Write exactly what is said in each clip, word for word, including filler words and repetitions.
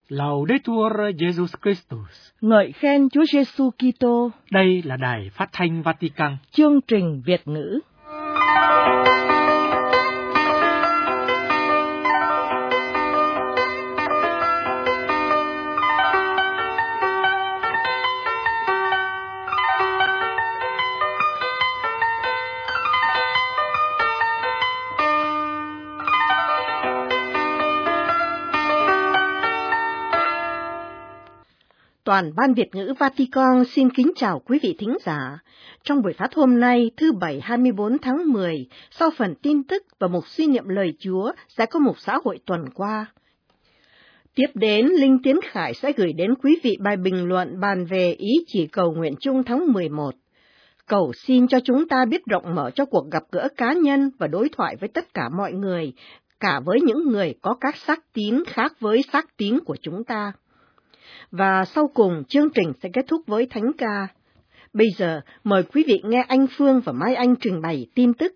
Laudetur Jesus Christus. Ngợi khen Chúa Giêsu Kitô. Đây là Đài Phát thanh Vatican. Chương trình Việt ngữ. Toàn ban Việt ngữ Vatican xin kính chào quý vị thính giả. Trong buổi phát hôm nay, thứ Bảy hai mươi bốn tháng mười, sau phần tin tức và mục suy niệm lời Chúa, sẽ có mục xã hội tuần qua. Tiếp đến, Linh Tiến Khải sẽ gửi đến quý vị bài bình luận bàn về ý chỉ cầu nguyện chung tháng mười một. Cầu xin cho chúng ta biết rộng mở cho cuộc gặp gỡ cá nhân và đối thoại với tất cả mọi người, cả với những người có các sắc tín khác với sắc tín của chúng ta. Và sau cùng, chương trình sẽ kết thúc với thánh ca. Bây giờ, mời quý vị nghe anh Phương và Mai Anh trình bày tin tức.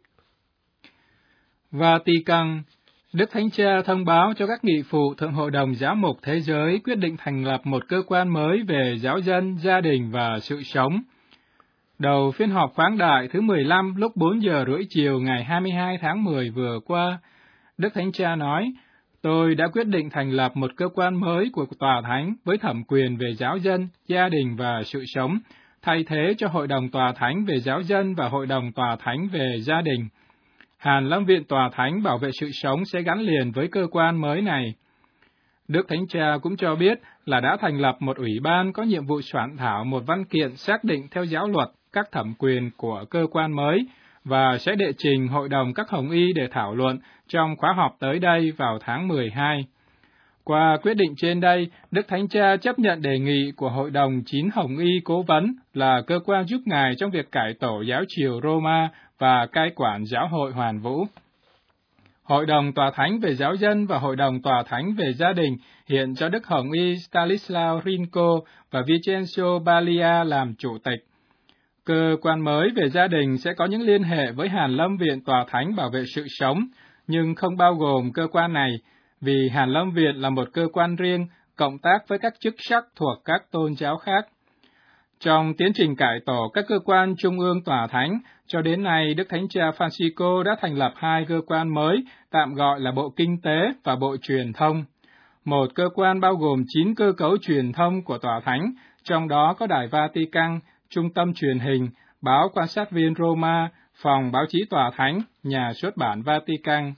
Vatican, Đức Thánh Cha thông báo cho các nghị phụ Thượng Hội đồng Giáo mục Thế giới quyết định thành lập một cơ quan mới về giáo dân, gia đình và sự sống. Đầu phiên họp khoáng đại thứ mười lăm lúc bốn giờ rưỡi chiều ngày hai mươi hai tháng mười vừa qua, Đức Thánh Cha nói, Tôi đã quyết định thành lập một cơ quan mới của Tòa Thánh với thẩm quyền về giáo dân, gia đình và sự sống, thay thế cho Hội đồng Tòa Thánh về giáo dân và Hội đồng Tòa Thánh về gia đình. Hàn Lâm Viện Tòa Thánh bảo vệ sự sống sẽ gắn liền với cơ quan mới này. Đức Thánh Cha cũng cho biết là đã thành lập một ủy ban có nhiệm vụ soạn thảo một văn kiện xác định theo giáo luật các thẩm quyền của cơ quan mới, và sẽ đệ trình Hội đồng các Hồng Y để thảo luận trong khóa họp tới đây vào tháng mười hai. Qua quyết định trên đây, Đức Thánh Cha chấp nhận đề nghị của Hội đồng chín Hồng Y cố vấn là cơ quan giúp Ngài trong việc cải tổ giáo triều Roma và cai quản giáo hội hoàn vũ. Hội đồng Tòa Thánh về giáo dân và Hội đồng Tòa Thánh về gia đình hiện do Đức Hồng Y Stanislaw Rinko và Vincenzo Balia làm chủ tịch. Cơ quan mới về gia đình sẽ có những liên hệ với Hàn Lâm Viện Tòa Thánh bảo vệ sự sống, nhưng không bao gồm cơ quan này, vì Hàn Lâm Viện là một cơ quan riêng, cộng tác với các chức sắc thuộc các tôn giáo khác. Trong tiến trình cải tổ các cơ quan trung ương Tòa Thánh, cho đến nay Đức Thánh Cha Francisco đã thành lập hai cơ quan mới, tạm gọi là Bộ Kinh tế và Bộ Truyền thông. Một cơ quan bao gồm chín cơ cấu truyền thông của Tòa Thánh, trong đó có Đài Vatican, Trung tâm truyền hình, báo Quan sát viên Roma, phòng báo chí Tòa Thánh, nhà xuất bản Vatican.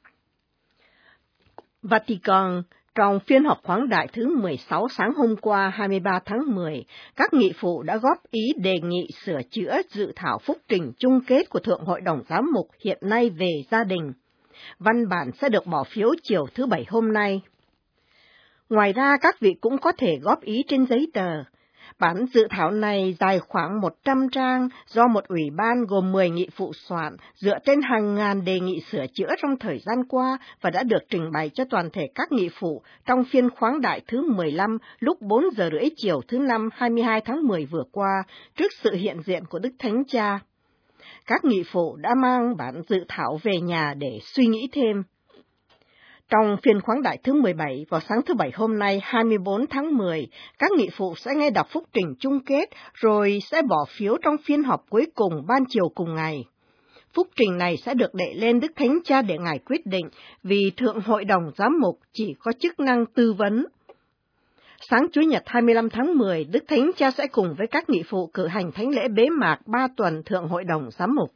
Vatican, trong phiên họp khoáng đại thứ mười sáu sáng hôm qua hai mươi ba tháng mười, các nghị phụ đã góp ý đề nghị sửa chữa dự thảo phúc trình chung kết của Thượng Hội đồng Giám mục hiện nay về gia đình. Văn bản sẽ được bỏ phiếu chiều thứ Bảy hôm nay. Ngoài ra, các vị cũng có thể góp ý trên giấy tờ. Bản dự thảo này dài khoảng một trăm trang do một ủy ban gồm mười nghị phụ soạn dựa trên hàng ngàn đề nghị sửa chữa trong thời gian qua và đã được trình bày cho toàn thể các nghị phụ trong phiên khoáng đại thứ mười lăm lúc bốn giờ rưỡi chiều thứ Năm hai mươi hai tháng mười vừa qua trước sự hiện diện của Đức Thánh Cha. Các nghị phụ đã mang bản dự thảo về nhà để suy nghĩ thêm. Trong phiên khoáng đại thứ mười bảy, vào sáng thứ Bảy hôm nay hai mươi bốn tháng mười, các nghị phụ sẽ nghe đọc phúc trình chung kết, rồi sẽ bỏ phiếu trong phiên họp cuối cùng ban chiều cùng ngày. Phúc trình này sẽ được đệ lên Đức Thánh Cha để Ngài quyết định, vì Thượng Hội đồng Giám mục chỉ có chức năng tư vấn. Sáng Chủ nhật hai mươi lăm tháng mười, Đức Thánh Cha sẽ cùng với các nghị phụ cử hành thánh lễ bế mạc ba tuần Thượng Hội đồng Giám mục.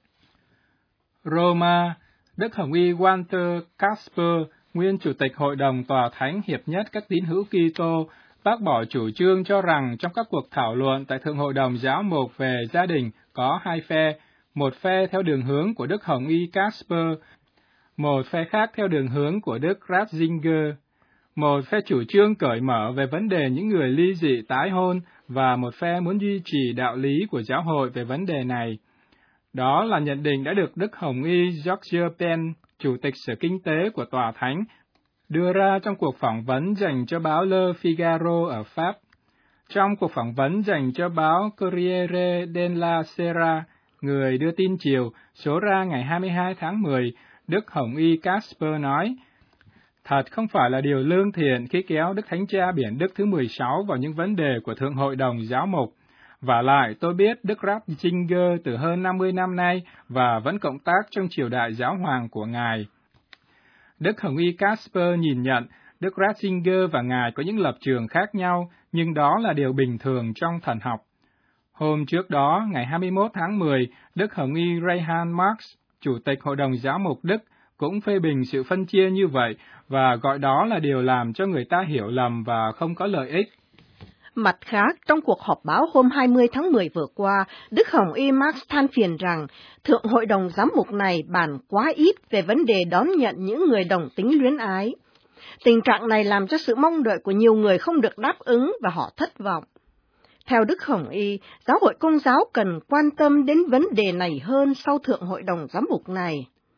Roma, Đức Hồng Y Walter Kasper, nguyên Chủ tịch Hội đồng Tòa Thánh Hiệp nhất các tín hữu Kitô, bác bỏ chủ trương cho rằng trong các cuộc thảo luận tại Thượng Hội đồng Giáo mục về gia đình có hai phe, một phe theo đường hướng của Đức Hồng Y Kasper, một phe khác theo đường hướng của Đức Ratzinger, một phe chủ trương cởi mở về vấn đề những người ly dị tái hôn và một phe muốn duy trì đạo lý của giáo hội về vấn đề này. Đó là nhận định đã được Đức Hồng Y George Penn, Chủ tịch Sở Kinh tế của Tòa Thánh, đưa ra trong cuộc phỏng vấn dành cho báo Le Figaro ở Pháp. Trong cuộc phỏng vấn dành cho báo Corriere della Sera, người đưa tin chiều, số ra ngày hai mươi hai tháng mười, Đức Hồng Y Kasper nói, Thật không phải là điều lương thiện khi kéo Đức Thánh Cha Biển Đức thứ mười sáu vào những vấn đề của Thượng Hội đồng Giáo mục. Vả lại, tôi biết Đức Ratzinger từ hơn năm mươi năm nay và vẫn cộng tác trong triều đại giáo hoàng của Ngài. Đức Hồng Y Casper nhìn nhận Đức Ratzinger và Ngài có những lập trường khác nhau, nhưng đó là điều bình thường trong thần học. Hôm trước đó, ngày hai mươi mốt tháng mười, Đức Hồng Y Reinhard Marx, Chủ tịch Hội đồng Giáo mục Đức, cũng phê bình sự phân chia như vậy và gọi đó là điều làm cho người ta hiểu lầm và không có lợi ích. Mặt khác, trong cuộc họp báo hôm hai mươi tháng mười vừa qua, Đức Hồng Y Marx than phiền rằng Thượng Hội đồng Giám mục này bàn quá ít về vấn đề đón nhận những người đồng tính luyến ái. Tình trạng này làm cho sự mong đợi của nhiều người không được đáp ứng và họ thất vọng. Theo Đức Hồng Y, Giáo hội Công giáo cần quan tâm đến vấn đề này hơn sau Thượng Hội đồng Giám mục này.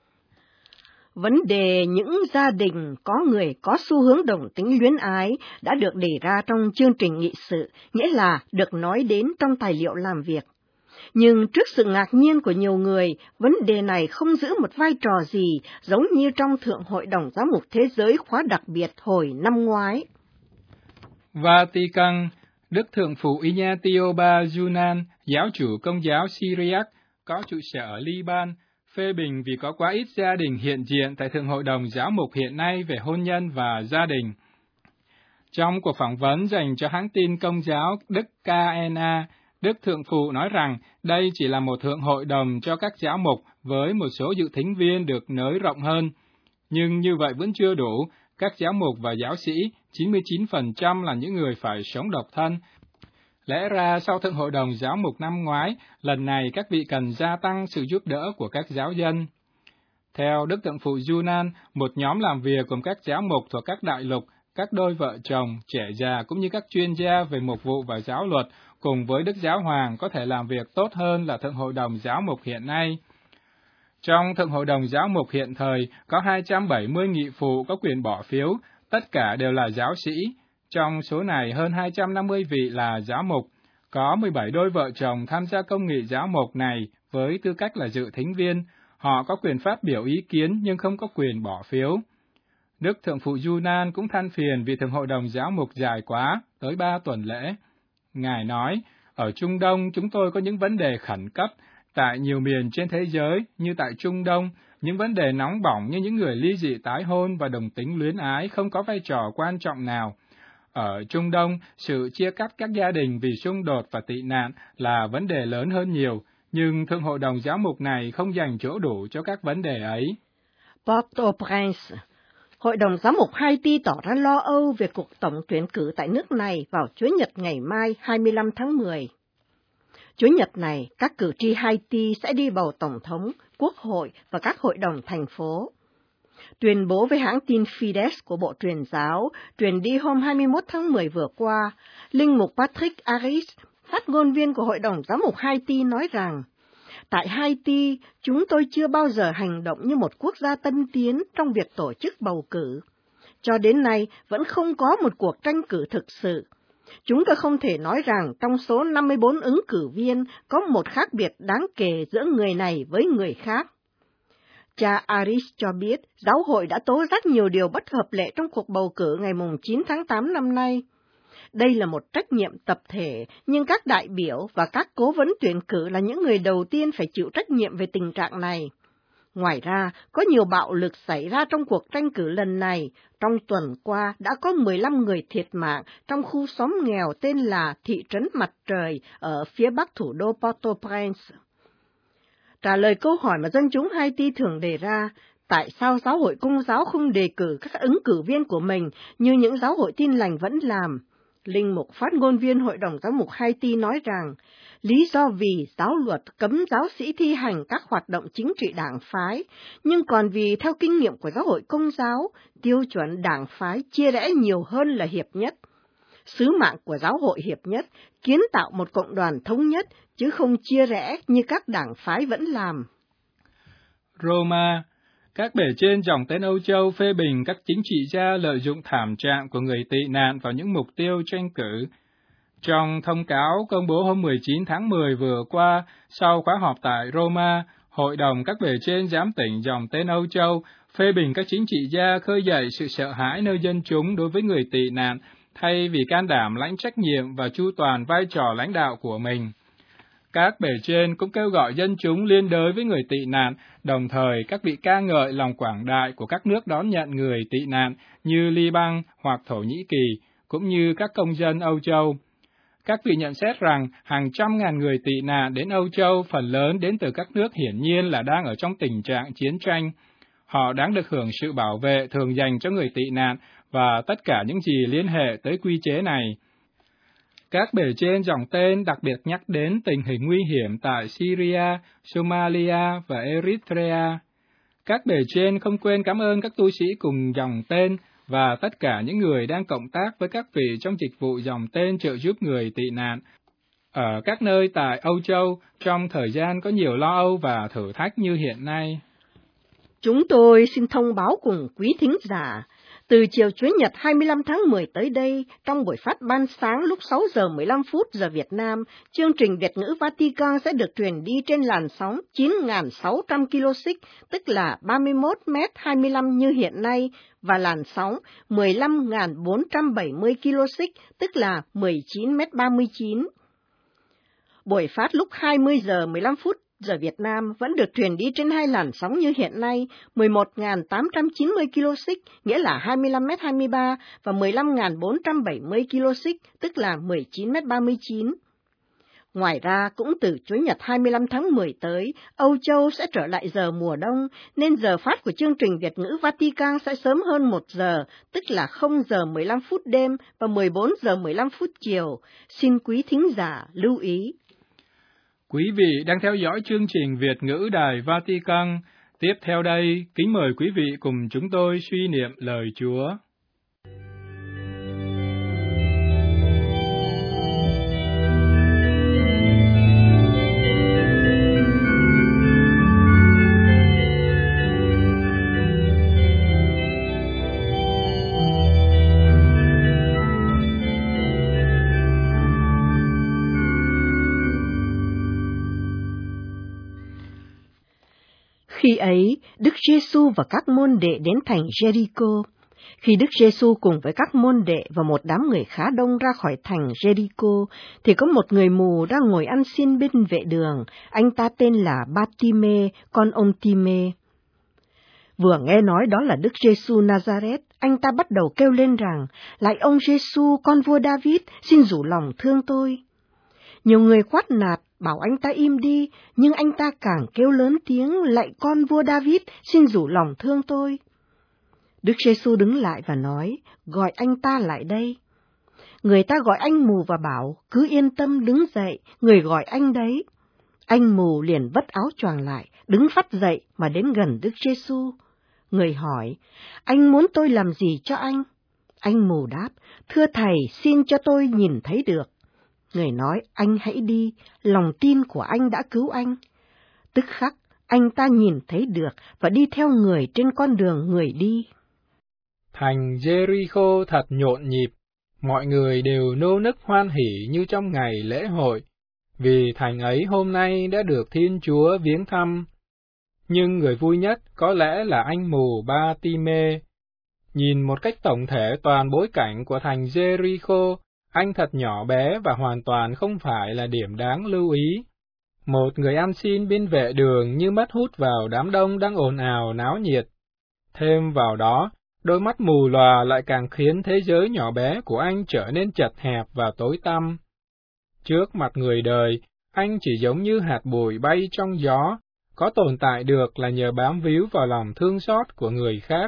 Vấn đề những gia đình có người có xu hướng đồng tính luyến ái đã được đề ra trong chương trình nghị sự, nghĩa là được nói đến trong tài liệu làm việc. Nhưng trước sự ngạc nhiên của nhiều người, vấn đề này không giữ một vai trò gì giống như trong Thượng Hội đồng Giám mục Thế giới khóa đặc biệt hồi năm ngoái. Vatican, Đức Thượng phụ Ignatio Ba Junan, giáo chủ Công giáo Syriac, có trụ sở ở Liban, phê bình vì có quá ít gia đình hiện diện tại Thượng Hội đồng Giáo mục hiện nay về hôn nhân và gia đình. Trong cuộc phỏng vấn dành cho hãng tin Công giáo Đức ca en a, Đức Thượng phụ nói rằng đây chỉ là một thượng hội đồng cho các giáo mục với một số dự thính viên được nới rộng hơn. Nhưng như vậy vẫn chưa đủ, các giáo mục và giáo sĩ, chín mươi chín phần trăm là những người phải sống độc thân. Lẽ ra sau Thượng Hội đồng Giáo mục năm ngoái, lần này các vị cần gia tăng sự giúp đỡ của các giáo dân. Theo Đức Thượng phụ Junan, một nhóm làm việc cùng các giáo mục thuộc các đại lục, các đôi vợ chồng, trẻ già cũng như các chuyên gia về mục vụ và giáo luật, cùng với Đức Giáo Hoàng có thể làm việc tốt hơn là Thượng Hội đồng Giáo mục hiện nay. Trong Thượng Hội đồng Giáo mục hiện thời, có hai trăm bảy mươi nghị phụ có quyền bỏ phiếu, tất cả đều là giáo sĩ. Trong số này, hơn hai trăm năm mươi vị là giáo mục. Có mười bảy đôi vợ chồng tham gia công nghị giáo mục này với tư cách là dự thính viên. Họ có quyền phát biểu ý kiến nhưng không có quyền bỏ phiếu. Đức Thượng phụ Junan cũng than phiền vì Thượng Hội đồng Giáo mục dài quá, tới ba tuần lễ. Ngài nói, ở Trung Đông chúng tôi có những vấn đề khẩn cấp, tại nhiều miền trên thế giới như tại Trung Đông, những vấn đề nóng bỏng như những người ly dị tái hôn và đồng tính luyến ái không có vai trò quan trọng nào. Ở Trung Đông, sự chia cắt các gia đình vì xung đột và tị nạn là vấn đề lớn hơn nhiều, nhưng Thượng Hội đồng Giáo mục này không dành chỗ đủ cho các vấn đề ấy. Port-au-Prince, Hội đồng Giám mục Haiti tỏ ra lo âu về cuộc tổng tuyển cử tại nước này vào Chủ nhật ngày mai hai mươi lăm tháng mười. Chủ nhật này, các cử tri Haiti sẽ đi bầu Tổng thống, Quốc hội và các hội đồng thành phố. Tuyên bố với hãng tin Fides của Bộ Truyền giáo, truyền đi hôm hai mươi mốt tháng mười vừa qua, Linh mục Patrick Harris, phát ngôn viên của Hội đồng Giám mục Haiti nói rằng, tại Haiti, chúng tôi chưa bao giờ hành động như một quốc gia tân tiến trong việc tổ chức bầu cử. Cho đến nay, vẫn không có một cuộc tranh cử thực sự. Chúng tôi không thể nói rằng trong số năm mươi bốn ứng cử viên có một khác biệt đáng kể giữa người này với người khác. Cha Aris cho biết giáo hội đã tố giác nhiều điều bất hợp lệ trong cuộc bầu cử ngày chín tháng tám năm nay. Đây là một trách nhiệm tập thể, nhưng các đại biểu và các cố vấn tuyển cử là những người đầu tiên phải chịu trách nhiệm về tình trạng này. Ngoài ra, có nhiều bạo lực xảy ra trong cuộc tranh cử lần này. Trong tuần qua, đã có mười lăm người thiệt mạng trong khu xóm nghèo tên là Thị trấn Mặt Trời ở phía bắc thủ đô Port-au-Prince. Trả lời câu hỏi mà dân chúng Haiti thường đề ra, tại sao giáo hội Công giáo không đề cử các ứng cử viên của mình như những giáo hội Tin lành vẫn làm? Linh mục phát ngôn viên Hội đồng Giám mục Haiti nói rằng, lý do vì giáo luật cấm giáo sĩ thi hành các hoạt động chính trị đảng phái, nhưng còn vì theo kinh nghiệm của giáo hội Công giáo, tiêu chuẩn đảng phái chia rẽ nhiều hơn là hiệp nhất. Sứ mạng của giáo hội hiệp nhất, kiến tạo một cộng đoàn thống nhất, chứ không chia rẽ như các đảng phái vẫn làm. Roma, các bề trên dòng tên Âu Châu phê bình các chính trị gia lợi dụng thảm trạng của người tị nạn vào những mục tiêu tranh cử. Trong thông cáo công bố hôm mười chín tháng mười vừa qua, sau khóa họp tại Roma, Hội đồng các bề trên giám tỉnh dòng tên Âu Châu phê bình các chính trị gia khơi dậy sự sợ hãi nơi dân chúng đối với người tị nạn, thay vì can đảm lãnh trách nhiệm và chu toàn vai trò lãnh đạo của mình. Các bề trên cũng kêu gọi dân chúng liên đới với người tị nạn, đồng thời các vị ca ngợi lòng quảng đại của các nước đón nhận người tị nạn như Liban hoặc Thổ Nhĩ Kỳ, cũng như các công dân Âu Châu. Các vị nhận xét rằng hàng trăm ngàn người tị nạn đến Âu Châu phần lớn đến từ các nước hiển nhiên là đang ở trong tình trạng chiến tranh. Họ đáng được hưởng sự bảo vệ thường dành cho người tị nạn và tất cả những gì liên hệ tới quy chế này. Các bề trên dòng tên đặc biệt nhắc đến tình hình nguy hiểm tại Syria, Somalia và Eritrea. Các bề trên không quên cảm ơn các tu sĩ cùng dòng tên và tất cả những người đang cộng tác với các vị trong dịch vụ dòng tên trợ giúp người tị nạn ở các nơi tại Âu Châu trong thời gian có nhiều lo âu và thử thách như hiện nay. Chúng tôi xin thông báo cùng quý thính giả, từ chiều Chủ nhật hai mươi lăm tháng mười tới đây, trong buổi phát ban sáng lúc sáu giờ mười lăm phút giờ Việt Nam, chương trình Việt ngữ Vatican sẽ được truyền đi trên làn sóng chín nghìn sáu trăm ki lô xích, tức là ba mươi mốt mét hai mươi lăm như hiện nay, và làn sóng mười lăm nghìn bốn trăm bảy mươi ki lô xích, tức là mười chín mét ba mươi chín. Buổi phát lúc hai mươi giờ mười lăm phút giờ Việt Nam vẫn được truyền đi trên hai làn sóng như hiện nay, mười một nghìn tám trăm chín mươi ki lô xích, nghĩa là hai mươi lăm mét hai mươi ba, và mười lăm nghìn bốn trăm bảy mươi ki lô xích, tức là mười chín mét ba mươi chín. Ngoài ra, cũng từ Chủ nhật hai mươi lăm tháng mười tới, Âu Châu sẽ trở lại giờ mùa đông, nên giờ phát của chương trình Việt ngữ Vatican sẽ sớm hơn một giờ, tức là không giờ mười lăm phút đêm và mười bốn giờ mười lăm phút chiều. Xin quý thính giả lưu ý. Quý vị đang theo dõi chương trình Việt ngữ Đài Vatican. Tiếp theo đây, kính mời quý vị cùng chúng tôi suy niệm lời Chúa. Khi ấy, Đức Giêsu và các môn đệ đến thành Jericho. Khi Đức Giêsu cùng với các môn đệ và một đám người khá đông ra khỏi thành Jericho, thì có một người mù đang ngồi ăn xin bên vệ đường. Anh ta tên là Ba-ti-mê, con ông Ti-mê. Vừa nghe nói đó là Đức Giêsu Nazareth, anh ta bắt đầu kêu lên rằng: "Lạy ông Giêsu, con vua David, xin rủ lòng thương tôi." Nhiều người quát nạt, bảo anh ta im đi, nhưng anh ta càng kêu lớn tiếng: "Lạy con vua David, xin rủ lòng thương tôi." Đức Giêsu đứng lại và nói: "Gọi anh ta lại đây." Người ta gọi anh mù và bảo: "Cứ yên tâm, đứng dậy, người gọi anh đấy." Anh mù liền vất áo choàng lại, đứng phắt dậy mà đến gần Đức Giêsu. Người hỏi: "Anh muốn tôi làm gì cho anh?" Anh mù đáp: "Thưa thầy, xin cho tôi nhìn thấy được." Người nói: "Anh hãy đi, lòng tin của anh đã cứu anh." Tức khắc, anh ta nhìn thấy được và đi theo người trên con đường người đi. Thành Jericho thật nhộn nhịp, mọi người đều nô nức hoan hỉ như trong ngày lễ hội, vì thành ấy hôm nay đã được Thiên Chúa viếng thăm. Nhưng người vui nhất có lẽ là anh mù Ba-ti-mê. Nhìn một cách tổng thể toàn bối cảnh của thành Jericho, anh thật nhỏ bé và hoàn toàn không phải là điểm đáng lưu ý. Một người ăn xin bên vệ đường như mất hút vào đám đông đang ồn ào náo nhiệt. Thêm vào đó, đôi mắt mù lòa lại càng khiến thế giới nhỏ bé của anh trở nên chật hẹp và tối tăm. Trước mặt người đời, anh chỉ giống như hạt bụi bay trong gió, có tồn tại được là nhờ bám víu vào lòng thương xót của người khác.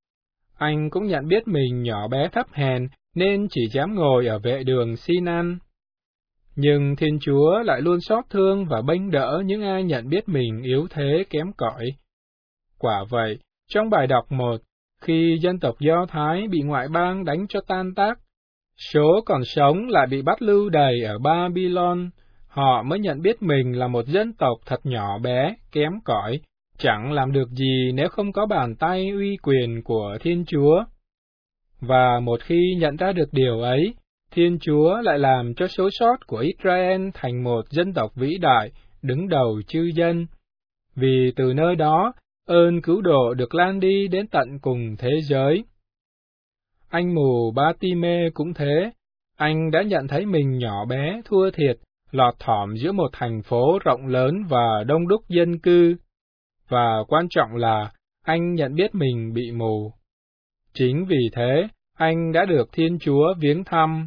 Anh cũng nhận biết mình nhỏ bé thấp hèn, nên chỉ dám ngồi ở vệ đường xin ăn. Nhưng Thiên Chúa lại luôn xót thương và bênh đỡ những ai nhận biết mình yếu thế kém cỏi. Quả vậy, trong bài đọc một, khi dân tộc Do Thái bị ngoại bang đánh cho tan tác, số còn sống lại bị bắt lưu đày ở Babylon, họ mới nhận biết mình là một dân tộc thật nhỏ bé, kém cỏi, chẳng làm được gì nếu không có bàn tay uy quyền của Thiên Chúa. Và một khi nhận ra được điều ấy, Thiên Chúa lại làm cho số sót của Israel thành một dân tộc vĩ đại, đứng đầu chư dân. Vì từ nơi đó, ơn cứu độ được lan đi đến tận cùng thế giới. Anh mù Ba-ti-mê cũng thế, anh đã nhận thấy mình nhỏ bé, thua thiệt, lọt thỏm giữa một thành phố rộng lớn và đông đúc dân cư, và quan trọng là anh nhận biết mình bị mù. Chính vì thế, anh đã được Thiên Chúa viếng thăm.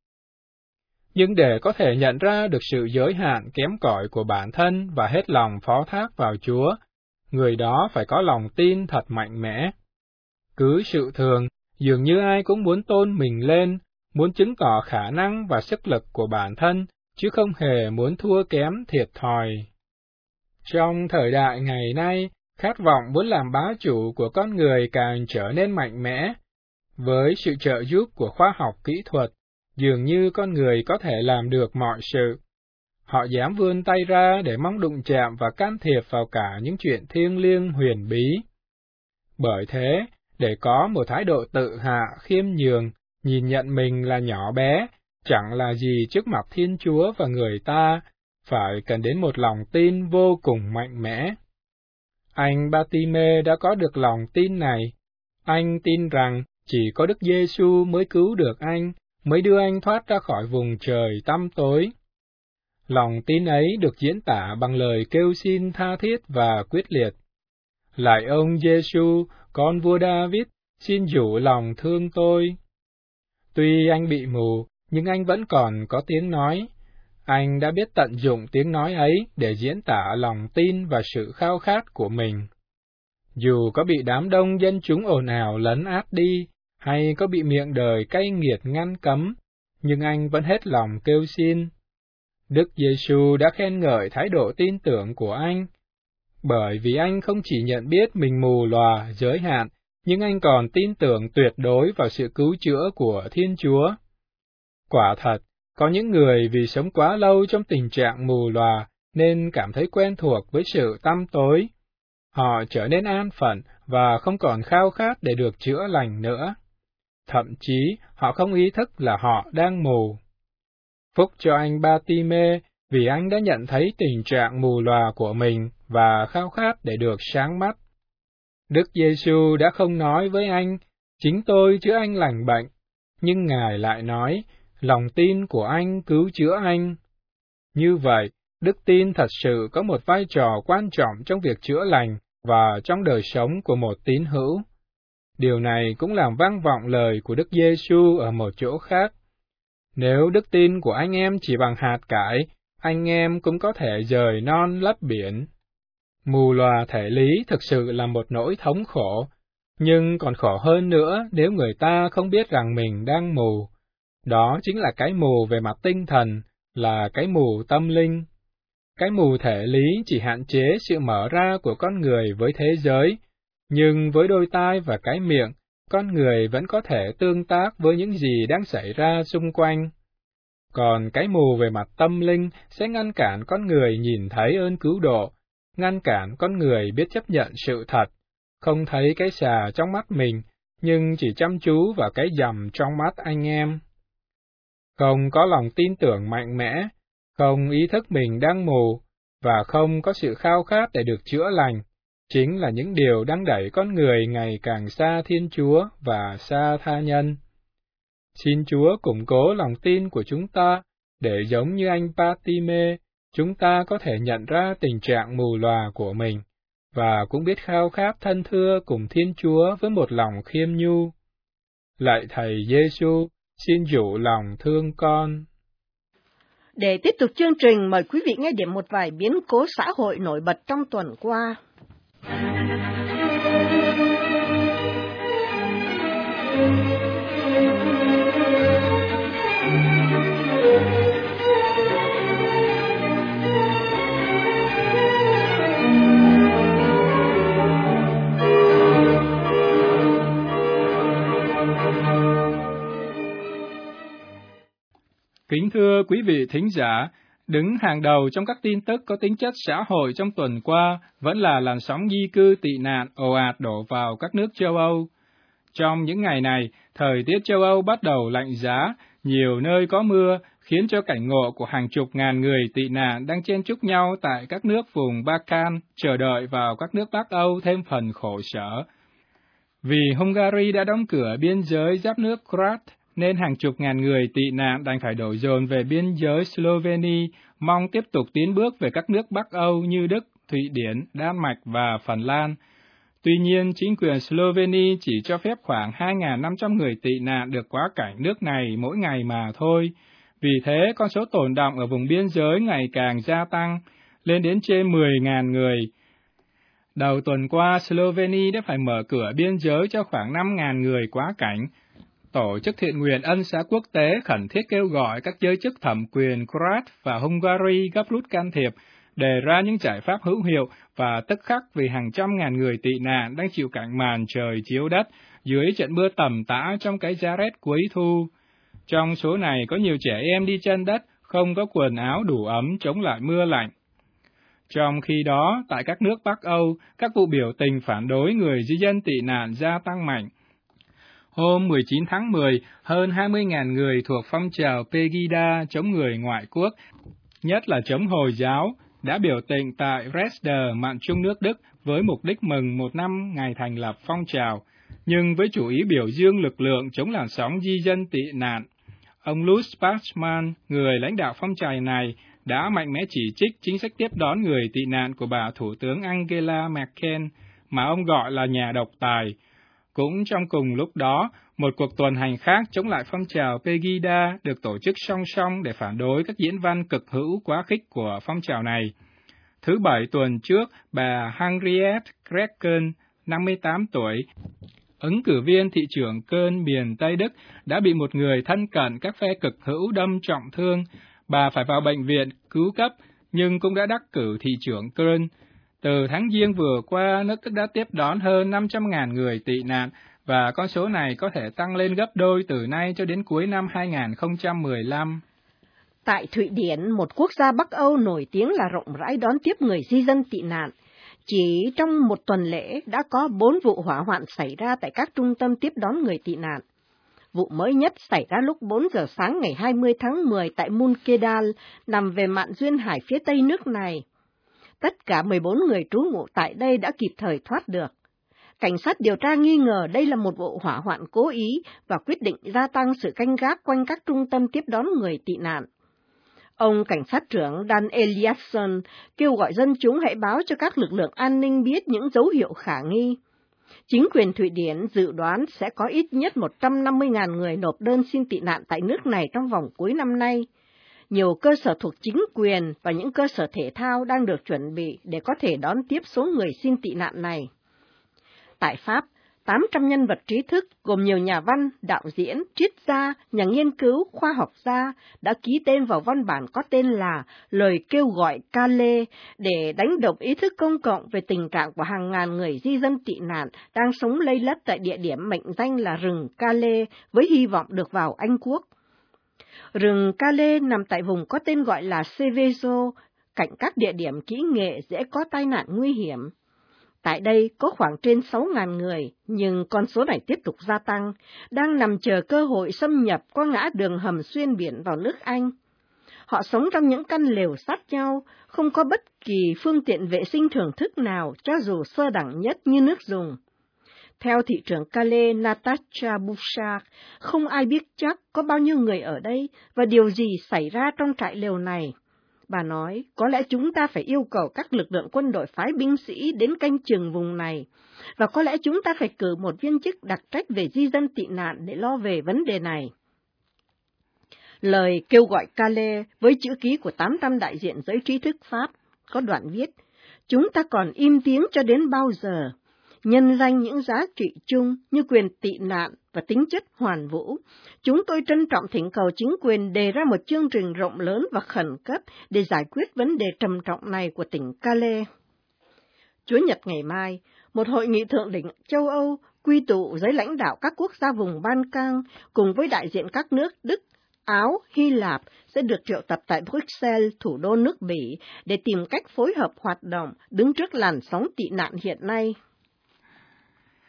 Nhưng để có thể nhận ra được sự giới hạn kém cỏi của bản thân và hết lòng phó thác vào Chúa, người đó phải có lòng tin thật mạnh mẽ. Cứ sự thường, dường như ai cũng muốn tôn mình lên, muốn chứng tỏ khả năng và sức lực của bản thân, chứ không hề muốn thua kém thiệt thòi. Trong thời đại ngày nay, khát vọng muốn làm bá chủ của con người càng trở nên mạnh mẽ. Với sự trợ giúp của khoa học kỹ thuật, dường như con người có thể làm được mọi sự. Họ dám vươn tay ra để mong đụng chạm và can thiệp vào cả những chuyện thiêng liêng huyền bí. Bởi thế, để có một thái độ tự hạ, khiêm nhường, nhìn nhận mình là nhỏ bé, chẳng là gì trước mặt Thiên Chúa và người ta, phải cần đến một lòng tin vô cùng mạnh mẽ. Anh Ba-ti-mê đã có được lòng tin này. Anh tin rằng chỉ có Đức Giê-xu mới cứu được anh, mới đưa anh thoát ra khỏi vùng trời tăm tối. Lòng tin ấy được diễn tả bằng lời kêu xin tha thiết và quyết liệt. Lạy ông Giê-xu, con vua David, xin dụ lòng thương tôi. Tuy anh bị mù, nhưng anh vẫn còn có tiếng nói. Anh đã biết tận dụng tiếng nói ấy để diễn tả lòng tin và sự khao khát của mình. Dù có bị đám đông dân chúng ồn ào lấn át đi, hay có bị miệng đời cay nghiệt ngăn cấm, nhưng anh vẫn hết lòng kêu xin. Đức Giê-xu đã khen ngợi thái độ tin tưởng của anh, bởi vì anh không chỉ nhận biết mình mù lòa, giới hạn, nhưng anh còn tin tưởng tuyệt đối vào sự cứu chữa của Thiên Chúa. Quả thật, có những người vì sống quá lâu trong tình trạng mù lòa nên cảm thấy quen thuộc với sự tăm tối. Họ trở nên an phận và không còn khao khát để được chữa lành nữa. Thậm chí, họ không ý thức là họ đang mù. Phúc cho anh Ba-ti-mê vì anh đã nhận thấy tình trạng mù lòa của mình và khao khát để được sáng mắt. Đức Giê-xu đã không nói với anh, chính tôi chữa anh lành bệnh, nhưng Ngài lại nói, lòng tin của anh cứu chữa anh. Như vậy, đức tin thật sự có một vai trò quan trọng trong việc chữa lành và trong đời sống của một tín hữu. Điều này cũng làm vang vọng lời của Đức Giê-xu ở một chỗ khác. Nếu đức tin của anh em chỉ bằng hạt cải, anh em cũng có thể dời non lấp biển. Mù lòa thể lý thực sự là một nỗi thống khổ, nhưng còn khổ hơn nữa nếu người ta không biết rằng mình đang mù. Đó chính là cái mù về mặt tinh thần, là cái mù tâm linh. Cái mù thể lý chỉ hạn chế sự mở ra của con người với thế giới, nhưng với đôi tai và cái miệng, con người vẫn có thể tương tác với những gì đang xảy ra xung quanh. Còn cái mù về mặt tâm linh sẽ ngăn cản con người nhìn thấy ơn cứu độ, ngăn cản con người biết chấp nhận sự thật, không thấy cái xà trong mắt mình, nhưng chỉ chăm chú vào cái dầm trong mắt anh em. Không có lòng tin tưởng mạnh mẽ, không ý thức mình đang mù, và không có sự khao khát để được chữa lành, chính là những điều đang đẩy con người ngày càng xa Thiên Chúa và xa tha nhân. Xin Chúa củng cố lòng tin của chúng ta, để giống như anh Ba-ti-mê, chúng ta có thể nhận ra tình trạng mù lòa của mình, và cũng biết khao khát thân thưa cùng Thiên Chúa với một lòng khiêm nhu. Lạy Thầy Giê-xu, xin dụ lòng thương con. Để tiếp tục chương trình, mời quý vị nghe điểm một vài biến cố xã hội nổi bật trong tuần qua. Kính thưa quý vị thính giả, đứng hàng đầu trong các tin tức có tính chất xã hội trong tuần qua vẫn là làn sóng di cư tị nạn ồ ạt đổ vào các nước châu Âu. Trong những ngày này, thời tiết châu Âu bắt đầu lạnh giá, nhiều nơi có mưa, khiến cho cảnh ngộ của hàng chục ngàn người tị nạn đang chen chúc nhau tại các nước vùng Balkan chờ đợi vào các nước Bắc Âu thêm phần khổ sở. Vì Hungary đã đóng cửa biên giới giáp nước Croatia, nên hàng chục ngàn người tị nạn đành phải đổ dồn về biên giới Slovenia, mong tiếp tục tiến bước về các nước Bắc Âu như Đức, Thụy Điển, Đan Mạch và Phần Lan. Tuy nhiên, chính quyền Slovenia chỉ cho phép khoảng hai nghìn năm trăm người tị nạn được quá cảnh nước này mỗi ngày mà thôi. Vì thế, con số tồn đọng ở vùng biên giới ngày càng gia tăng, lên đến trên mười nghìn người. Đầu tuần qua, Slovenia đã phải mở cửa biên giới cho khoảng năm nghìn người quá cảnh. Tổ chức thiện nguyện ân xá quốc tế khẩn thiết kêu gọi các giới chức thẩm quyền Croatia và Hungary gấp rút can thiệp, đề ra những giải pháp hữu hiệu và tức khắc vì hàng trăm ngàn người tị nạn đang chịu cảnh màn trời chiếu đất dưới trận mưa tầm tã trong cái giá rét cuối thu. Trong số này có nhiều trẻ em đi chân đất, không có quần áo đủ ấm chống lại mưa lạnh. Trong khi đó, tại các nước Bắc Âu, các vụ biểu tình phản đối người di dân tị nạn gia tăng mạnh. Hôm mười chín tháng mười, hơn hai mươi nghìn người thuộc phong trào Pegida chống người ngoại quốc, nhất là chống Hồi giáo, đã biểu tình tại Dresden, mạn trung nước Đức, với mục đích mừng một năm ngày thành lập phong trào, nhưng với chủ ý biểu dương lực lượng chống làn sóng di dân tị nạn. Ông Lutz Bachmann, người lãnh đạo phong trào này, đã mạnh mẽ chỉ trích chính sách tiếp đón người tị nạn của bà Thủ tướng Angela Merkel, mà ông gọi là nhà độc tài. Cũng trong cùng lúc đó, một cuộc tuần hành khác chống lại phong trào Pegida được tổ chức song song để phản đối các diễn văn cực hữu quá khích của phong trào này. Thứ Bảy tuần trước, bà Henriette Kretken, năm mươi tám tuổi, ứng cử viên thị trưởng Köln miền Tây Đức, đã bị một người thân cận các phe cực hữu đâm trọng thương. Bà phải vào bệnh viện cứu cấp, nhưng cũng đã đắc cử thị trưởng Köln. Từ tháng Giêng vừa qua, nước Đức đã tiếp đón hơn năm trăm nghìn người tị nạn, và con số này có thể tăng lên gấp đôi từ nay cho đến cuối năm hai nghìn không trăm mười lăm. Tại Thụy Điển, một quốc gia Bắc Âu nổi tiếng là rộng rãi đón tiếp người di dân tị nạn, chỉ trong một tuần lễ đã có bốn vụ hỏa hoạn xảy ra tại các trung tâm tiếp đón người tị nạn. Vụ mới nhất xảy ra lúc bốn giờ sáng ngày hai mươi tháng mười tại Munkedal, nằm về mạn duyên hải phía tây nước này. Tất cả mười bốn người trú ngụ tại đây đã kịp thời thoát được. Cảnh sát điều tra nghi ngờ đây là một vụ hỏa hoạn cố ý và quyết định gia tăng sự canh gác quanh các trung tâm tiếp đón người tị nạn. Ông cảnh sát trưởng Dan Eliasson kêu gọi dân chúng hãy báo cho các lực lượng an ninh biết những dấu hiệu khả nghi. Chính quyền Thụy Điển dự đoán sẽ có ít nhất một trăm năm mươi nghìn người nộp đơn xin tị nạn tại nước này trong vòng cuối năm nay. Nhiều cơ sở thuộc chính quyền và những cơ sở thể thao đang được chuẩn bị để có thể đón tiếp số người xin tị nạn này. Tại Pháp, tám trăm nhân vật trí thức gồm nhiều nhà văn, đạo diễn, triết gia, nhà nghiên cứu, khoa học gia đã ký tên vào văn bản có tên là Lời kêu gọi Calais để đánh động ý thức công cộng về tình trạng của hàng ngàn người di dân tị nạn đang sống lây lất tại địa điểm mệnh danh là rừng Calais với hy vọng được vào Anh Quốc. Rừng Calais nằm tại vùng có tên gọi là Seveso, cạnh các địa điểm kỹ nghệ dễ có tai nạn nguy hiểm. Tại đây có khoảng trên sáu nghìn người, nhưng con số này tiếp tục gia tăng, đang nằm chờ cơ hội xâm nhập qua ngã đường hầm xuyên biển vào nước Anh. Họ sống trong những căn lều sát nhau, không có bất kỳ phương tiện vệ sinh thưởng thức nào, cho dù sơ đẳng nhất như nước dùng. Theo thị trưởng Calais Natasha Bouchard, không ai biết chắc có bao nhiêu người ở đây và điều gì xảy ra trong trại lều này. Bà nói, có lẽ chúng ta phải yêu cầu các lực lượng quân đội phái binh sĩ đến canh chừng vùng này, và có lẽ chúng ta phải cử một viên chức đặc trách về di dân tị nạn để lo về vấn đề này. Lời kêu gọi Calais với chữ ký của tám trăm đại diện giới trí thức Pháp có đoạn viết, chúng ta còn im tiếng cho đến bao giờ? Nhân danh những giá trị chung như quyền tị nạn và tính chất hoàn vũ, chúng tôi trân trọng thỉnh cầu chính quyền đề ra một chương trình rộng lớn và khẩn cấp để giải quyết vấn đề trầm trọng này của tỉnh Calais. Chủ nhật ngày mai, một hội nghị thượng đỉnh châu Âu quy tụ giới lãnh đạo các quốc gia vùng Balkan cùng với đại diện các nước Đức, Áo, Hy Lạp sẽ được triệu tập tại Bruxelles, thủ đô nước Bỉ, để tìm cách phối hợp hoạt động đứng trước làn sóng tị nạn hiện nay.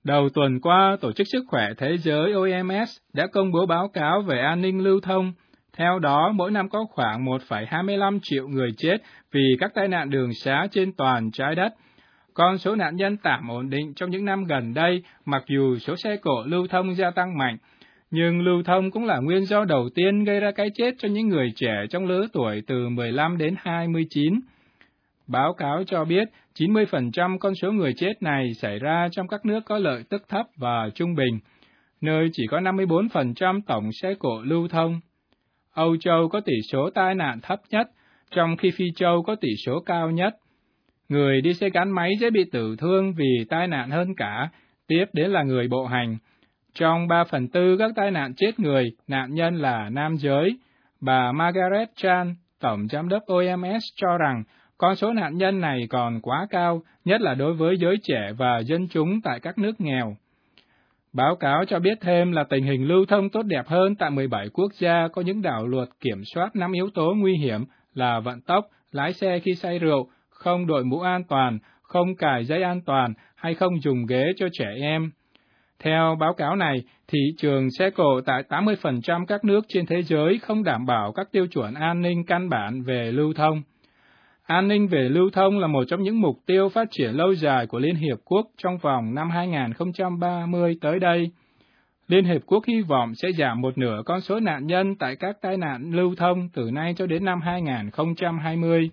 Đầu tuần qua, Tổ chức Sức khỏe Thế giới O M S đã công bố báo cáo về an ninh lưu thông. Theo đó, mỗi năm có khoảng một phẩy hai mươi lăm triệu người chết vì các tai nạn đường xá trên toàn trái đất. Con số nạn nhân tạm ổn định trong những năm gần đây, mặc dù số xe cộ lưu thông gia tăng mạnh. Nhưng lưu thông cũng là nguyên do đầu tiên gây ra cái chết cho những người trẻ trong lứa tuổi từ mười lăm đến hai mươi chín. Báo cáo cho biết chín mươi phần trăm con số người chết này xảy ra trong các nước có lợi tức thấp và trung bình, nơi chỉ có năm mươi bốn phần trăm tổng xe cộ lưu thông. Âu Châu có tỷ số tai nạn thấp nhất, trong khi Phi Châu có tỷ số cao nhất. Người đi xe gắn máy dễ bị tử thương vì tai nạn hơn cả, tiếp đến là người bộ hành. Trong ba phần tư các tai nạn chết người, nạn nhân là nam giới. Bà Margaret Chan, Tổng Giám đốc O M S cho rằng con số nạn nhân này còn quá cao, nhất là đối với giới trẻ và dân chúng tại các nước nghèo. Báo cáo cho biết thêm là tình hình lưu thông tốt đẹp hơn tại mười bảy quốc gia có những đạo luật kiểm soát năm yếu tố nguy hiểm là vận tốc, lái xe khi say rượu, không đội mũ an toàn, không cài dây an toàn hay không dùng ghế cho trẻ em. Theo báo cáo này, thị trường xe cộ tại tám mươi phần trăm các nước trên thế giới không đảm bảo các tiêu chuẩn an ninh căn bản về lưu thông. An ninh về lưu thông là một trong những mục tiêu phát triển lâu dài của Liên Hiệp Quốc trong vòng năm hai không ba mươi tới đây. Liên Hiệp Quốc hy vọng sẽ giảm một nửa con số nạn nhân tại các tai nạn lưu thông từ nay cho đến năm hai không hai mươi.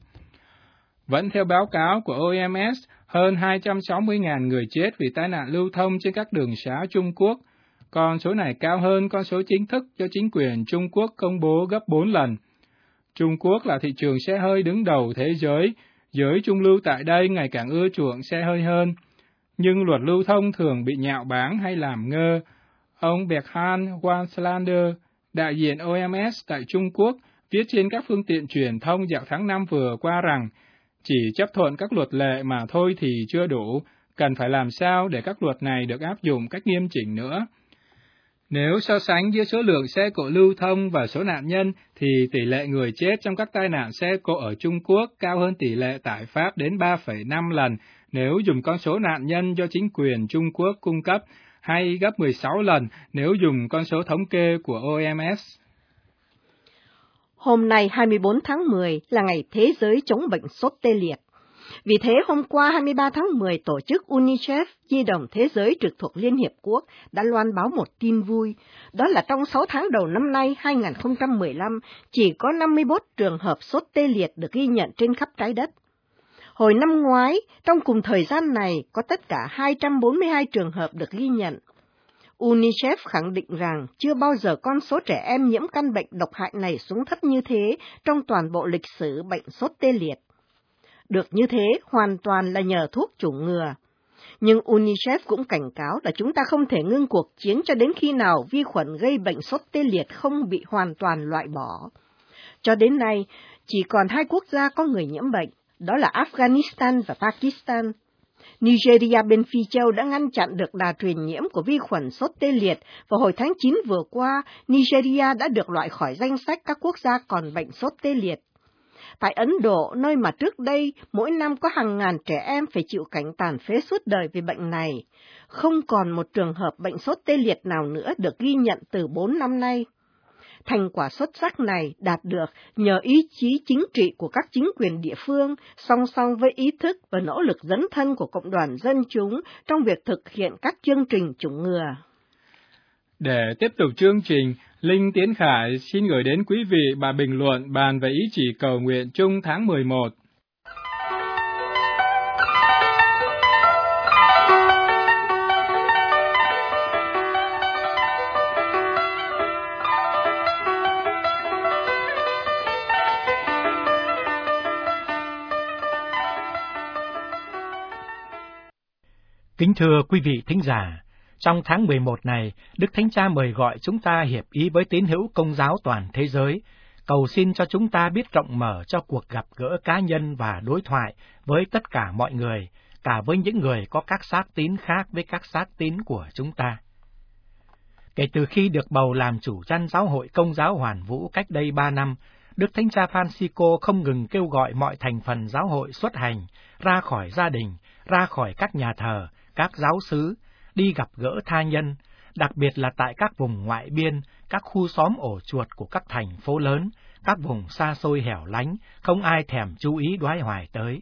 Vẫn theo báo cáo của O M S, hơn hai trăm sáu mươi nghìn người chết vì tai nạn lưu thông trên các đường xá Trung Quốc. Con số này cao hơn con số chính thức do chính quyền Trung Quốc công bố gấp bốn lần. Trung Quốc là thị trường xe hơi đứng đầu thế giới, giới trung lưu tại đây ngày càng ưa chuộng xe hơi hơn. Nhưng luật lưu thông thường bị nhạo báng hay làm ngơ. Ông Berhan Wanslander, đại diện O M S tại Trung Quốc, viết trên các phương tiện truyền thông vào tháng năm vừa qua rằng chỉ chấp thuận các luật lệ mà thôi thì chưa đủ, cần phải làm sao để các luật này được áp dụng cách nghiêm chỉnh nữa. Nếu so sánh giữa số lượng xe cộ lưu thông và số nạn nhân, thì tỷ lệ người chết trong các tai nạn xe cộ ở Trung Quốc cao hơn tỷ lệ tại Pháp đến ba phẩy năm lần nếu dùng con số nạn nhân do chính quyền Trung Quốc cung cấp, hay gấp mười sáu lần nếu dùng con số thống kê của O M S. Hôm nay hai mươi bốn tháng mười là ngày Thế giới chống bệnh sốt tê liệt. Vì thế, hôm qua hai mươi ba tháng mười, tổ chức UNICEF, Nhi đồng Thế giới trực thuộc Liên Hiệp Quốc, đã loan báo một tin vui. Đó là trong sáu tháng đầu năm nay hai không một lăm, chỉ có năm mươi mốt trường hợp sốt tê liệt được ghi nhận trên khắp trái đất. Hồi năm ngoái, trong cùng thời gian này, có tất cả hai trăm bốn mươi hai trường hợp được ghi nhận. UNICEF khẳng định rằng chưa bao giờ con số trẻ em nhiễm căn bệnh độc hại này xuống thấp như thế trong toàn bộ lịch sử bệnh sốt tê liệt. Được như thế hoàn toàn là nhờ thuốc chủng ngừa. Nhưng UNICEF cũng cảnh cáo là chúng ta không thể ngưng cuộc chiến cho đến khi nào vi khuẩn gây bệnh sốt tê liệt không bị hoàn toàn loại bỏ. Cho đến nay, chỉ còn hai quốc gia có người nhiễm bệnh, đó là Afghanistan và Pakistan. Nigeria bên Phi Châu đã ngăn chặn được đà truyền nhiễm của vi khuẩn sốt tê liệt, và hồi tháng chín vừa qua, Nigeria đã được loại khỏi danh sách các quốc gia còn bệnh sốt tê liệt. Tại Ấn Độ, nơi mà trước đây mỗi năm có hàng ngàn trẻ em phải chịu cảnh tàn phế suốt đời vì bệnh này, không còn một trường hợp bệnh sốt tê liệt nào nữa được ghi nhận từ bốn năm nay. Thành quả xuất sắc này đạt được nhờ ý chí chính trị của các chính quyền địa phương, song song với ý thức và nỗ lực dấn thân của cộng đoàn dân chúng trong việc thực hiện các chương trình chủng ngừa. Để tiếp tục chương trình, Linh Tiến Khải xin gửi đến quý vị bài bình luận bàn về ý chỉ cầu nguyện chung tháng mười một. Kính thưa quý vị thính giả, trong tháng mười một này, Đức Thánh Cha mời gọi chúng ta hiệp ý với tín hữu Công giáo toàn thế giới, cầu xin cho chúng ta biết rộng mở cho cuộc gặp gỡ cá nhân và đối thoại với tất cả mọi người, cả với những người có các xác tín khác với các xác tín của chúng ta. Kể từ khi được bầu làm chủ chăn giáo hội Công giáo Hoàn Vũ cách đây ba năm, Đức Thánh Cha Francisco không ngừng kêu gọi mọi thành phần giáo hội xuất hành, ra khỏi gia đình, ra khỏi các nhà thờ, các giáo xứ, đi gặp gỡ tha nhân, đặc biệt là tại các vùng ngoại biên, các khu xóm ổ chuột của các thành phố lớn, các vùng xa xôi hẻo lánh, không ai thèm chú ý đoái hoài tới.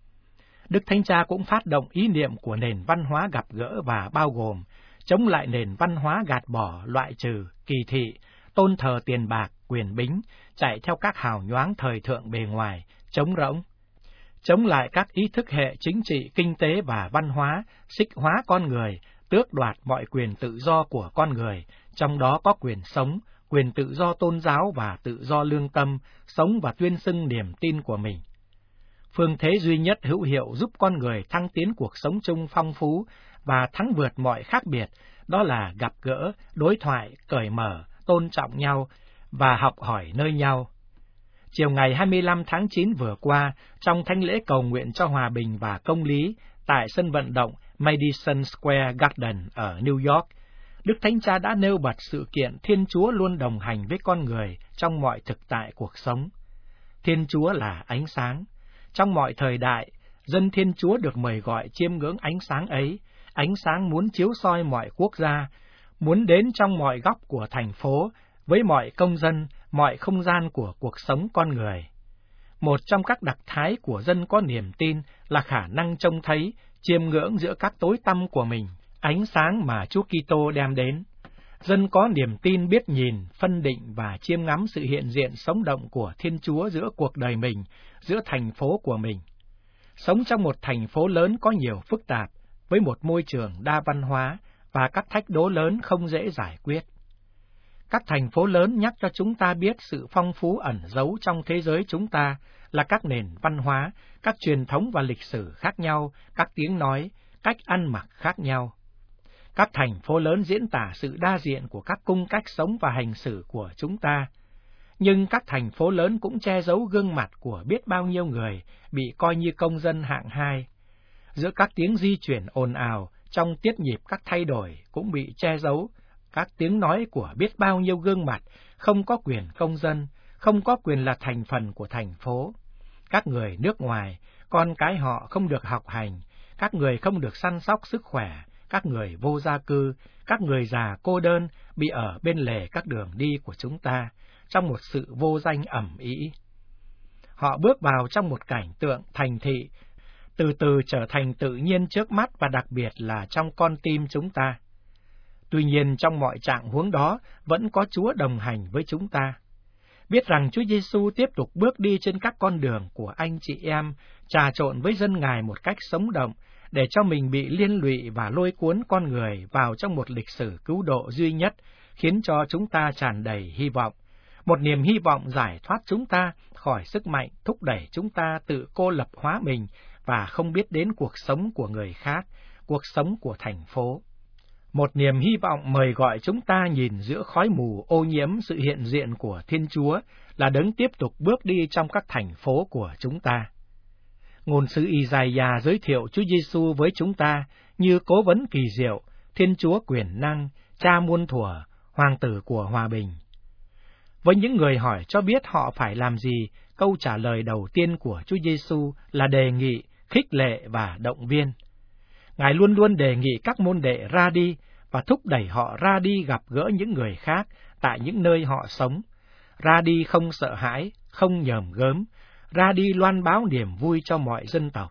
Đức Thánh Cha cũng phát động ý niệm của nền văn hóa gặp gỡ và bao gồm chống lại nền văn hóa gạt bỏ, loại trừ, kỳ thị, tôn thờ tiền bạc, quyền bính, chạy theo các hào nhoáng thời thượng bề ngoài, trống rỗng. Chống lại các ý thức hệ chính trị, kinh tế và văn hóa, xích hóa con người, tước đoạt mọi quyền tự do của con người, trong đó có quyền sống, quyền tự do tôn giáo và tự do lương tâm, sống và tuyên xưng niềm tin của mình. Phương thế duy nhất hữu hiệu giúp con người thăng tiến cuộc sống chung phong phú và thắng vượt mọi khác biệt, đó là gặp gỡ, đối thoại, cởi mở, tôn trọng nhau và học hỏi nơi nhau. Chiều ngày hai mươi lăm tháng chín vừa qua, trong thánh lễ cầu nguyện cho hòa bình và công lý tại sân vận động Madison Square Garden ở New York, Đức Thánh Cha đã nêu bật sự kiện Thiên Chúa luôn đồng hành với con người trong mọi thực tại cuộc sống. Thiên Chúa là ánh sáng. Trong mọi thời đại, dân Thiên Chúa được mời gọi chiêm ngưỡng ánh sáng ấy. Ánh sáng muốn chiếu soi mọi quốc gia, muốn đến trong mọi góc của thành phố, với mọi công dân, mọi không gian của cuộc sống con người. Một trong các đặc thái của dân có niềm tin là khả năng trông thấy, chiêm ngưỡng giữa các tối tăm của mình, ánh sáng mà Chúa Kitô đem đến. Dân có niềm tin biết nhìn, phân định và chiêm ngắm sự hiện diện sống động của Thiên Chúa giữa cuộc đời mình, giữa thành phố của mình. Sống trong một thành phố lớn có nhiều phức tạp, với một môi trường đa văn hóa và các thách đố lớn không dễ giải quyết. Các thành phố lớn nhắc cho chúng ta biết sự phong phú ẩn giấu trong thế giới chúng ta là các nền văn hóa, các truyền thống và lịch sử khác nhau, các tiếng nói, cách ăn mặc khác nhau. Các thành phố lớn diễn tả sự đa diện của các cung cách sống và hành xử của chúng ta. Nhưng các thành phố lớn cũng che giấu gương mặt của biết bao nhiêu người bị coi như công dân hạng hai. Giữa các tiếng di chuyển ồn ào, trong tiết nhịp các thay đổi cũng bị che giấu các tiếng nói của biết bao nhiêu gương mặt không có quyền công dân, không có quyền là thành phần của thành phố. Các người nước ngoài, con cái họ không được học hành, các người không được săn sóc sức khỏe, các người vô gia cư, các người già cô đơn bị ở bên lề các đường đi của chúng ta, trong một sự vô danh ẩm ĩ. Họ bước vào trong một cảnh tượng thành thị, từ từ trở thành tự nhiên trước mắt và đặc biệt là trong con tim chúng ta. Tuy nhiên trong mọi trạng huống đó vẫn có Chúa đồng hành với chúng ta. Biết rằng Chúa Giêsu tiếp tục bước đi trên các con đường của anh chị em, trà trộn với dân Ngài một cách sống động, để cho mình bị liên lụy và lôi cuốn con người vào trong một lịch sử cứu độ duy nhất, khiến cho chúng ta tràn đầy hy vọng. Một niềm hy vọng giải thoát chúng ta khỏi sức mạnh thúc đẩy chúng ta tự cô lập hóa mình và không biết đến cuộc sống của người khác, cuộc sống của thành phố. Một niềm hy vọng mời gọi chúng ta nhìn giữa khói mù ô nhiễm sự hiện diện của Thiên Chúa là đấng tiếp tục bước đi trong các thành phố của chúng ta. Ngôn sứ Isaiah giới thiệu Chúa Giêsu với chúng ta như cố vấn kỳ diệu, Thiên Chúa quyền năng, Cha muôn thuở, Hoàng tử của hòa bình. Với những người hỏi cho biết họ phải làm gì, câu trả lời đầu tiên của Chúa Giêsu là đề nghị, khích lệ và động viên. Ngài luôn luôn đề nghị các môn đệ ra đi và thúc đẩy họ ra đi gặp gỡ những người khác tại những nơi họ sống, ra đi không sợ hãi, không nhờm gớm, ra đi loan báo niềm vui cho mọi dân tộc.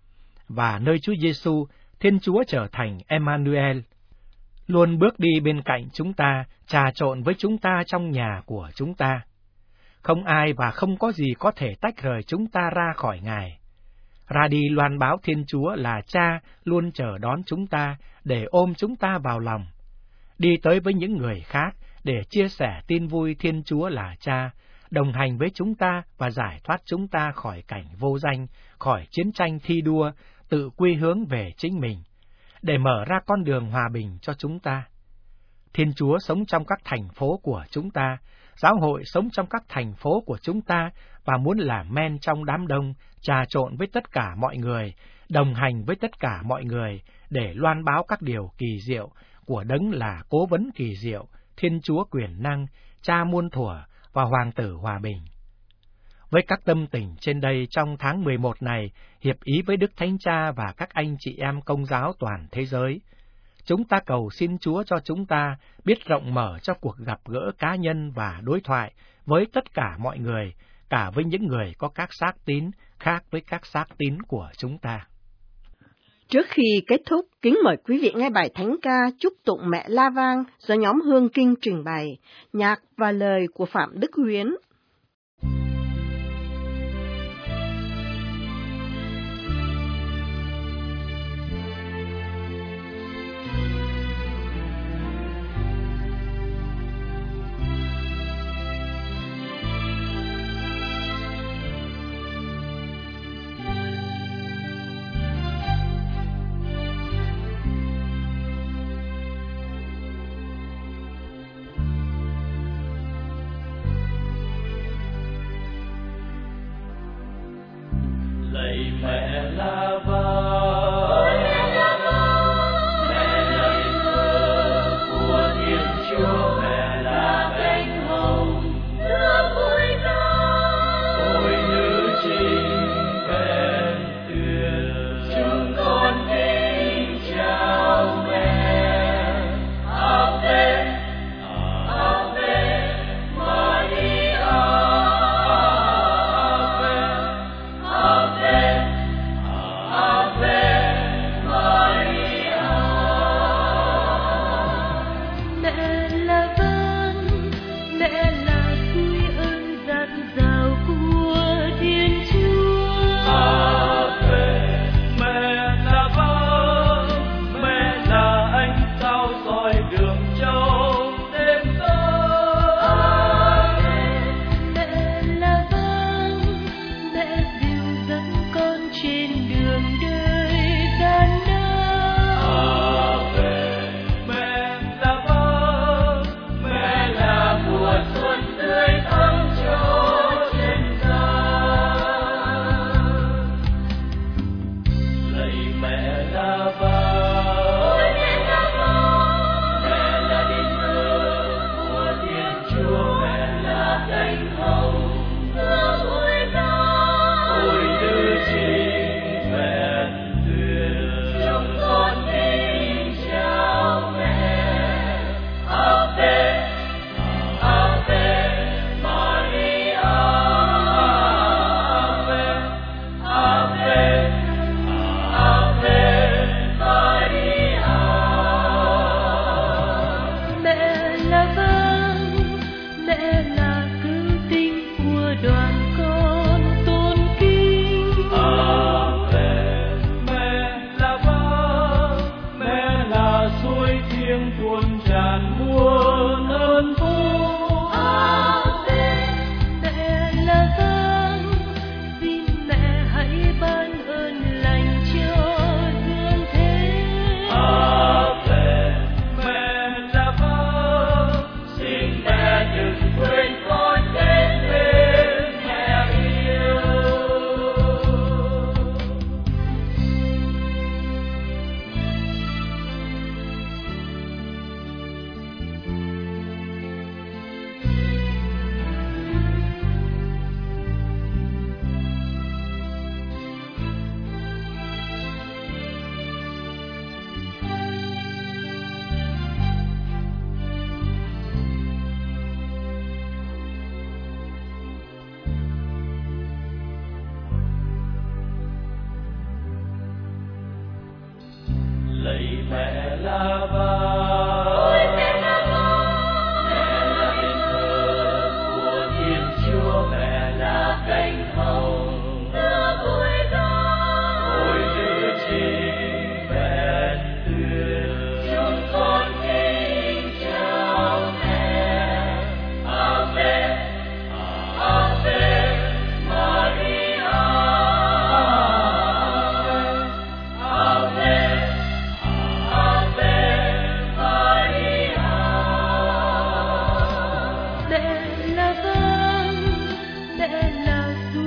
Và nơi Chúa Giêsu, Thiên Chúa trở thành Emmanuel, luôn bước đi bên cạnh chúng ta, trà trộn với chúng ta trong nhà của chúng ta. Không ai và không có gì có thể tách rời chúng ta ra khỏi Ngài. Ra đi loan báo Thiên Chúa là Cha luôn chờ đón chúng ta để ôm chúng ta vào lòng. Đi tới với những người khác để chia sẻ tin vui Thiên Chúa là Cha, đồng hành với chúng ta và giải thoát chúng ta khỏi cảnh vô danh, khỏi chiến tranh thi đua, tự quy hướng về chính mình, để mở ra con đường hòa bình cho chúng ta. Thiên Chúa sống trong các thành phố của chúng ta, giáo hội sống trong các thành phố của chúng ta và muốn làm men trong đám đông, trà trộn với tất cả mọi người, đồng hành với tất cả mọi người để loan báo các điều kỳ diệu của đấng là cố vấn kỳ diệu, Thiên Chúa quyền năng, Cha muôn thuở và Hoàng tử hòa bình. Với các tâm tình trên đây trong tháng mười một này, hiệp ý với Đức Thánh Cha và các anh chị em Công giáo toàn thế giới, chúng ta cầu xin Chúa cho chúng ta biết rộng mở cho cuộc gặp gỡ cá nhân và đối thoại với tất cả mọi người, cả với những người có các xác tín khác với các xác tín của chúng ta. Trước khi kết thúc, kính mời quý vị nghe bài thánh ca Chúc tụng mẹ La Vang do nhóm Hương Kinh trình bày, nhạc và lời của Phạm Đức Huyến. Lạy mẹ La Vang, mẹ lời thơ của Thiên Chúa, mẹ là cánh hồng giữa bụi gió, ôi nữ trinh vẹn tuyền, chúng con kính chào mẹ. Ave, Ave Maria. Lạy mẹ La Vang, ôi mẹ La Vang, mẹ là đền thờ của Thiên Chúa, mẹ là cánh hồng giữa bụi gió, ôi nữ trinh vẹn tuyền, chúng con kính chào mẹ. Ave, Ave Maria. Ave, Ave Maria. Mẹ là vang, mẹ là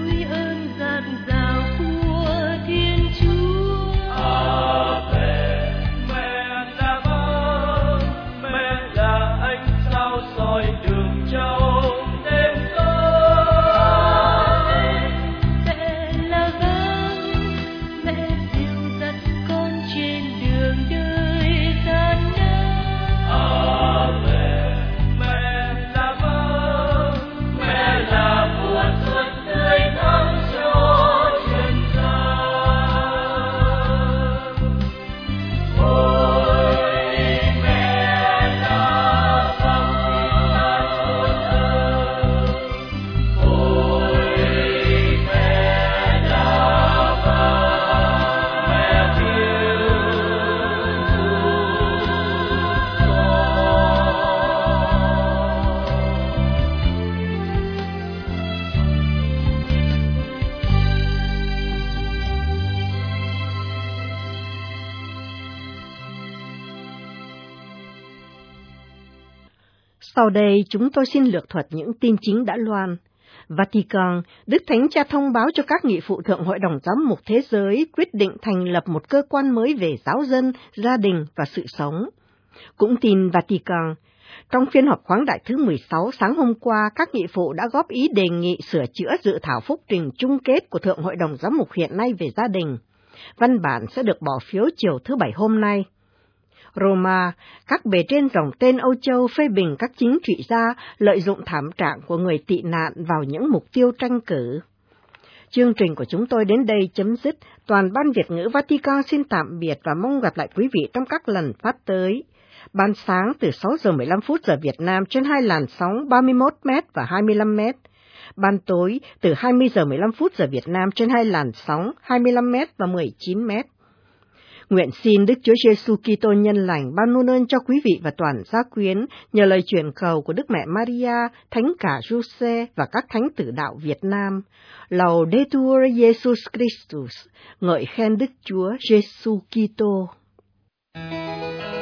Sau đây chúng tôi xin lược thuật những tin chính đã loan. Vatican, Đức Thánh Cha thông báo cho các nghị phụ Thượng Hội đồng Giám mục Thế giới quyết định thành lập một cơ quan mới về giáo dân, gia đình và sự sống. Cũng tin Vatican, trong phiên họp khoáng đại thứ mười sáu sáng hôm qua, các nghị phụ đã góp ý đề nghị sửa chữa dự thảo phúc trình chung kết của Thượng Hội đồng Giám mục hiện nay về gia đình. Văn bản sẽ được bỏ phiếu chiều thứ Bảy hôm nay. Roma, các bề trên dòng tên Âu Châu phê bình các chính trị gia lợi dụng thảm trạng của người tị nạn vào những mục tiêu tranh cử. Chương trình của chúng tôi đến đây chấm dứt. Toàn ban Việt ngữ Vatican xin tạm biệt và mong gặp lại quý vị trong các lần phát tới. Ban sáng từ sáu giờ mười lăm phút giờ Việt Nam trên hai làn sóng ba mươi mốt mét và hai mươi lăm mét. Ban tối từ hai mươi giờ mười lăm phút giờ Việt Nam trên hai làn sóng hai mươi lăm mét và mười chín mét. Nguyện xin Đức Chúa Giêsu Kitô nhân lành ban muôn ơn cho quý vị và toàn gia quyến nhờ lời truyền cầu của Đức Mẹ Maria, Thánh cả Giuse và các thánh tử đạo Việt Nam. Laudetur Jesus Christus, ngợi khen Đức Chúa Giêsu Kitô.